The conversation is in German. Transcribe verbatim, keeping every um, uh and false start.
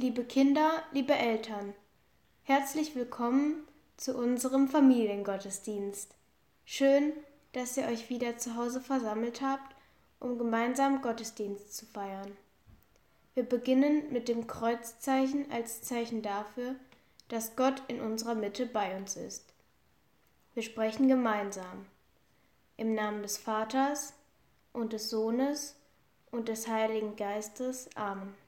Liebe Kinder, liebe Eltern, herzlich willkommen zu unserem Familiengottesdienst. Schön, dass ihr euch wieder zu Hause versammelt habt, um gemeinsam Gottesdienst zu feiern. Wir beginnen mit dem Kreuzzeichen als Zeichen dafür, dass Gott in unserer Mitte bei uns ist. Wir sprechen gemeinsam. Im Namen des Vaters und des Sohnes und des Heiligen Geistes. Amen.